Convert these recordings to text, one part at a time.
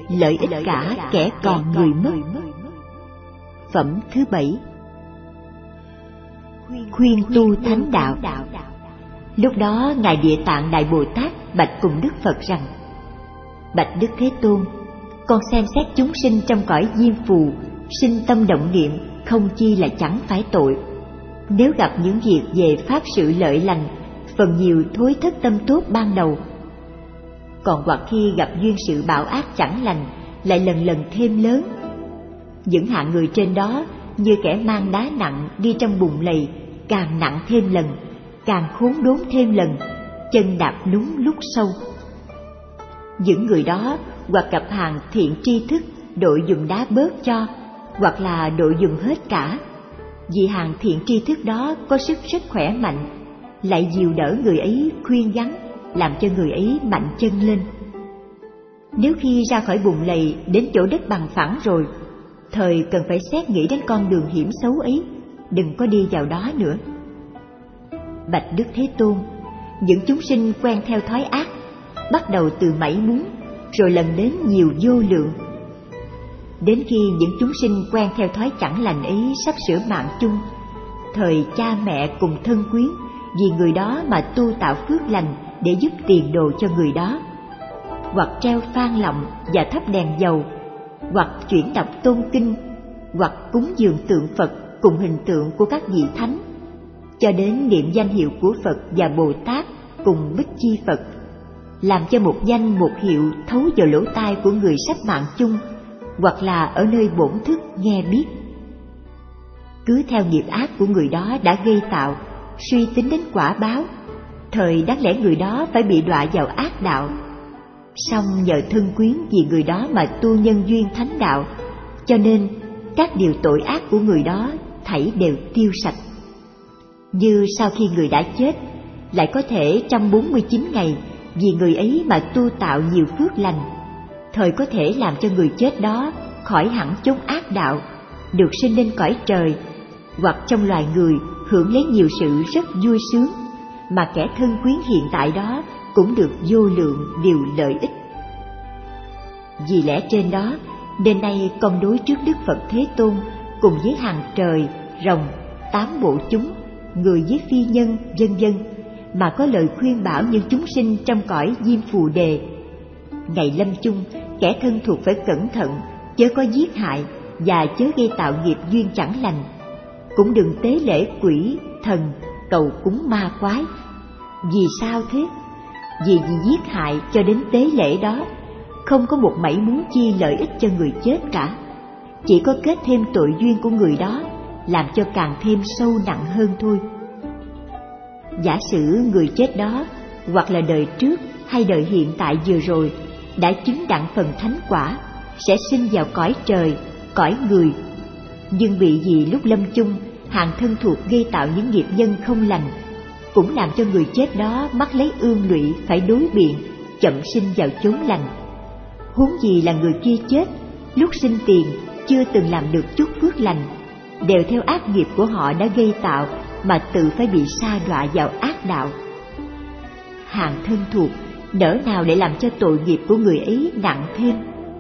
lợi ích cả kẻ còn người mất. Phẩm thứ 7. Khuyên tu thánh đạo. Lúc đó Ngài Địa Tạng Đại Bồ Tát bạch cùng Đức Phật rằng: Bạch Đức Thế Tôn, con xem xét chúng sinh trong cõi diêm phù, sinh tâm động niệm không chi là chẳng phải tội. Nếu gặp những việc về pháp sự lợi lành, phần nhiều thối thất tâm tốt ban đầu. Còn hoặc khi gặp duyên sự bạo ác chẳng lành, lại lần lần thêm lớn. Những hạng người trên đó như kẻ mang đá nặng đi trong bùn lầy, càng nặng thêm lần, càng khốn đốn thêm lần, chân đạp đúng lúc sâu. Những người đó hoặc gặp hàng thiện tri thức đội dùng đá bớt cho, hoặc là đội dùng hết cả. Vì hàng thiện tri thức đó có sức rất khỏe mạnh, lại dìu đỡ người ấy, khuyên gắn, làm cho người ấy mạnh chân lên. Nếu khi ra khỏi bùn lầy đến chỗ đất bằng phẳng rồi, thời cần phải xét nghĩ đến con đường hiểm xấu ấy, đừng có đi vào đó nữa. Bạch Đức Thế Tôn, những chúng sinh quen theo thói ác, bắt đầu từ mảy muốn, rồi lần đến nhiều vô lượng. Đến khi những chúng sinh quen theo thói chẳng lành ấy sắp sửa mạng chung, thời cha mẹ cùng thân quyến vì người đó mà tu tạo phước lành để giúp tiền đồ cho người đó, hoặc treo phan lọng và thắp đèn dầu, hoặc chuyển đọc tôn kinh, hoặc cúng dường tượng Phật cùng hình tượng của các vị thánh, cho đến niệm danh hiệu của Phật và Bồ Tát cùng Bích Chi Phật, làm cho một danh một hiệu thấu vào lỗ tai của người sắp mạng chung, hoặc là ở nơi bổn thức nghe biết. Cứ theo nghiệp ác của người đó đã gây tạo, suy tính đến quả báo, thời đáng lẽ người đó phải bị đọa vào ác đạo. Song nhờ thân quyến vì người đó mà tu nhân duyên thánh đạo, cho nên các điều tội ác của người đó thảy đều tiêu sạch. Như sau khi người đã chết, lại có thể trong 49 ngày vì người ấy mà tu tạo nhiều phước lành, thời có thể làm cho người chết đó khỏi hẳn chốn ác đạo, được sinh lên cõi trời, hoặc trong loài người hưởng lấy nhiều sự rất vui sướng, mà kẻ thân quyến hiện tại đó cũng được vô lượng điều lợi ích. Vì lẽ trên đó, đến nay con đối trước Đức Phật Thế Tôn cùng với hàng trời, rồng, 8 bộ chúng, người với phi nhân, vân vân, mà có lời khuyên bảo những chúng sinh trong cõi diêm phù đề. Ngày lâm chung, kẻ thân thuộc phải cẩn thận, chớ có giết hại và chớ gây tạo nghiệp duyên chẳng lành. Cũng đừng tế lễ quỷ, thần, cầu cúng ma quái. Vì sao thế? Vì giết hại cho đến tế lễ đó, không có một mảy muốn chi lợi ích cho người chết cả, chỉ có kết thêm tội duyên của người đó, làm cho càng thêm sâu nặng hơn thôi. Giả sử người chết đó, hoặc là đời trước hay đời hiện tại vừa rồi, đã chứng đặng phần thánh quả, sẽ sinh vào cõi trời, cõi người, nhưng vì lúc lâm chung hàng thân thuộc gây tạo những nghiệp nhân không lành, cũng làm cho người chết đó mắc lấy ương lụy phải đối biện, chậm sinh vào chốn lành. Huống gì là người kia chết, lúc sinh tiền chưa từng làm được chút phước lành, đều theo ác nghiệp của họ đã gây tạo mà tự phải bị sa đọa vào ác đạo. Hàng thân thuộc nỡ nào để làm cho tội nghiệp của người ấy nặng thêm.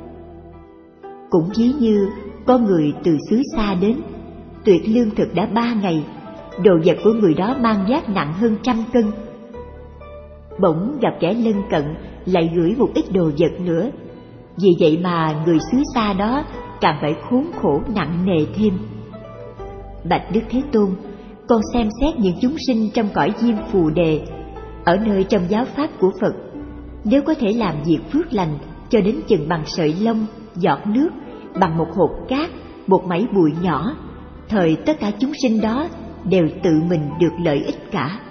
Cũng ví như có người từ xứ xa đến, tuyệt lương thực đã 3 ngày, đồ vật của người đó mang vác nặng hơn 100 cân. Bỗng gặp kẻ lân cận lại gửi một ít đồ vật nữa, vì vậy mà người xứ xa đó càng phải khốn khổ nặng nề thêm. Bạch Đức Thế Tôn, con xem xét những chúng sinh trong cõi diêm phù đề, ở nơi trong giáo pháp của Phật, nếu có thể làm việc phước lành cho đến chừng bằng sợi lông, giọt nước, bằng một hột cát, một mảy bụi nhỏ, thời tất cả chúng sinh đó đều tự mình được lợi ích cả.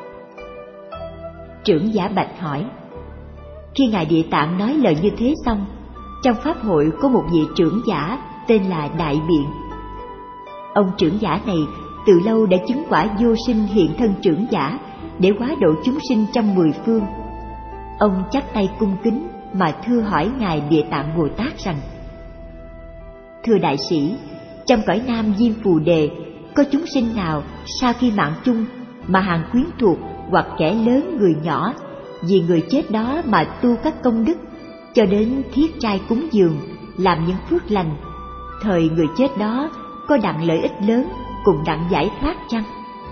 Trưởng giả bạch hỏi: khi Ngài Địa Tạng nói lời như thế xong, trong pháp hội có một vị trưởng giả tên là Đại Biện. Ông trưởng giả này từ lâu đã chứng quả vô sinh hiện thân trưởng giả để hóa độ chúng sinh trong 10 phương. Ông chắp tay cung kính mà thưa hỏi Ngài Địa Tạng Bồ Tát rằng: thưa đại sĩ, trong cõi Nam Diêm Phù Đề có chúng sinh nào sau khi mạng chung mà hàng quyến thuộc hoặc kẻ lớn người nhỏ vì người chết đó mà tu các công đức, cho đến thiết trai cúng dường, làm những phước lành, thời người chết đó có đặng lợi ích lớn cùng đặng giải thoát chăng?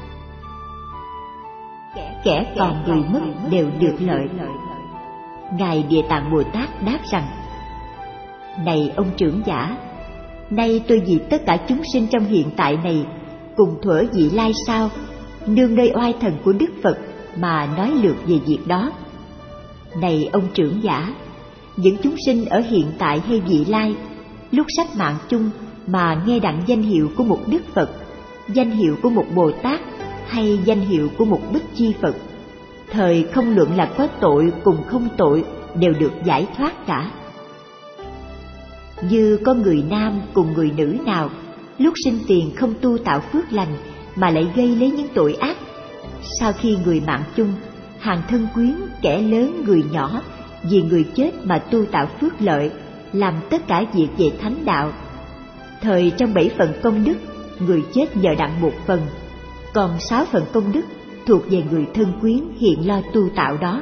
Kẻ còn người mất đều được lợi. Ngài Địa Tạng Bồ Tát đáp rằng: Này ông trưởng giả, nay tôi vì tất cả chúng sinh trong hiện tại này cùng thuở vị lai sau, nương nơi oai thần của Đức Phật mà nói lược về việc đó. Này ông trưởng giả, những chúng sinh ở hiện tại hay vị lai, lúc sắp mạng chung mà nghe đặng danh hiệu của một Đức Phật, danh hiệu của một Bồ Tát hay danh hiệu của một Bích Chi Phật, thời không luận là có tội cùng không tội đều được giải thoát cả. Như có người nam cùng người nữ nào lúc sinh tiền không tu tạo phước lành mà lại gây lấy những tội ác, sau khi người mạng chung, hàng thân quyến, kẻ lớn người nhỏ vì người chết mà tu tạo phước lợi, làm tất cả việc về thánh đạo, thời trong 7 phần công đức, người chết nhờ đặng 1 phần, còn 6 phần công đức thuộc về người thân quyến hiện lo tu tạo đó.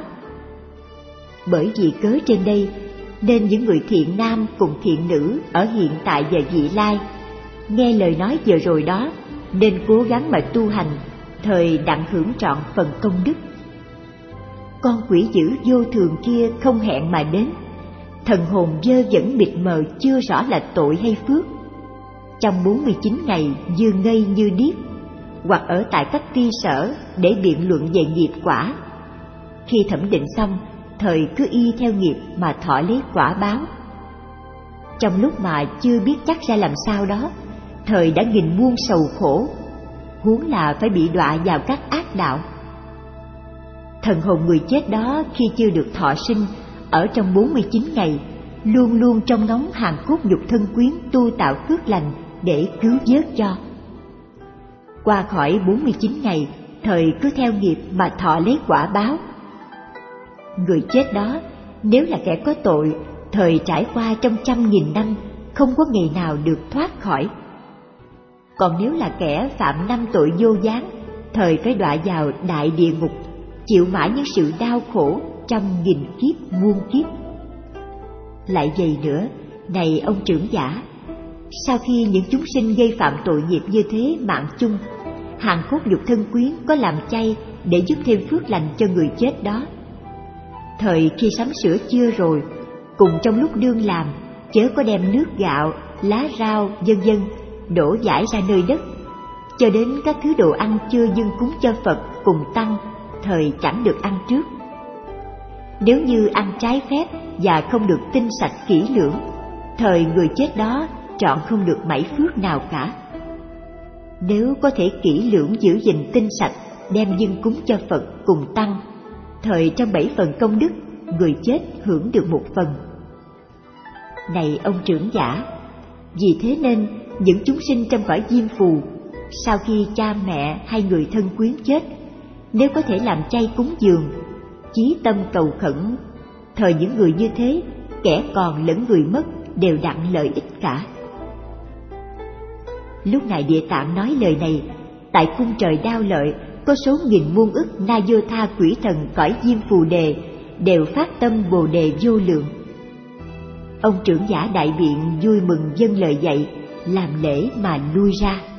Bởi vì cớ trên đây nên những người thiện nam cùng thiện nữ ở hiện tại và vị lai nghe lời nói vừa rồi đó nên cố gắng mà tu hành, thời đặng hưởng trọn phần công đức. Con quỷ dữ vô thường kia không hẹn mà đến, thần hồn vơ vẩn mịt mờ chưa rõ là tội hay phước. Trong 49 ngày như ngây như điếc, hoặc ở tại các ti sở để biện luận về nghiệp quả. Khi thẩm định xong, thời cứ y theo nghiệp mà thọ lấy quả báo. Trong lúc mà chưa biết chắc ra làm sao đó, thời đã nghìn muôn sầu khổ, huống là phải bị đọa vào các ác đạo. Thần hồn người chết đó khi chưa được thọ sinh, ở trong 49 ngày, luôn luôn trong ngóng hàn cốt nhục thân quyến tu tạo phước lành để cứu vớt cho. Qua khỏi 49 ngày, thời cứ theo nghiệp mà thọ lấy quả báo. Người chết đó, nếu là kẻ có tội, thời trải qua trong 100.000 năm, không có ngày nào được thoát khỏi. Còn nếu là kẻ phạm 5 tội vô gián, thời phải đọa vào đại địa ngục, chịu mãi những sự đau khổ trong 1000 kiếp muôn kiếp. Lại vậy nữa, này ông trưởng giả, sau khi những chúng sinh gây phạm tội nghiệp như thế mạng chung, hàng cốt nhục thân quyến có làm chay để giúp thêm phước lành cho người chết đó. Thời khi sắm sửa chưa rồi, cùng trong lúc đương làm, chớ có đem nước gạo, lá rau, vân vân đổ dãi ra nơi đất, cho đến các thứ đồ ăn chưa dâng cúng cho Phật cùng tăng, thời chẳng được ăn trước. Nếu như ăn trái phép và không được tinh sạch kỹ lưỡng, thời người chết đó trọn không được mảy phước nào cả. Nếu có thể kỹ lưỡng giữ gìn tinh sạch, đem dâng cúng cho Phật cùng tăng, thời trong 7 phần công đức, người chết hưởng được 1 phần. Này ông trưởng giả, vì thế nên những chúng sinh trong cõi diêm phù, sau khi cha mẹ hay người thân quyến chết, nếu có thể làm chay cúng dường, chí tâm cầu khẩn, thời những người như thế, kẻ còn lẫn người mất đều đặng lợi ích cả. Lúc Ngài Địa Tạng nói lời này, tại cung trời Đao Lợi có số nghìn muôn ức na vô tha quỷ thần cõi diêm phù đề đều phát tâm bồ đề vô lượng. Ông trưởng giả đại biện vui mừng dâng lời dạy, làm lễ mà lui ra.